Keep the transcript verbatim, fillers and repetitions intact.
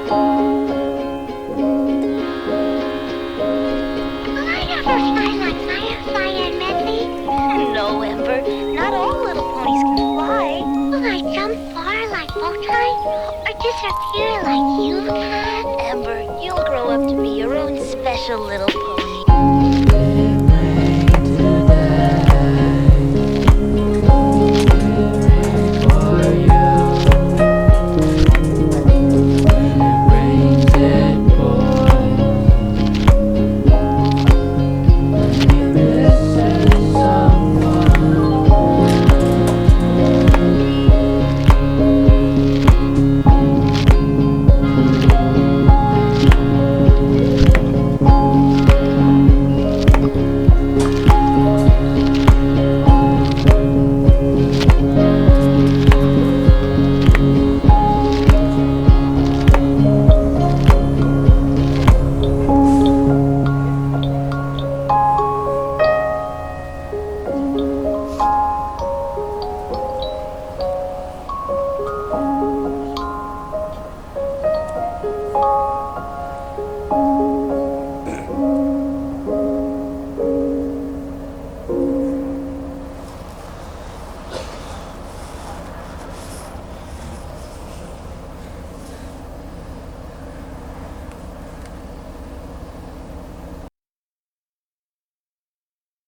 I never fly like Firefly and Medley. No, Ember. Not all little ponies can fly. Will I jump far like Bowtie? Or disappear like you can? Ember, you'll grow up to be your own special little pony.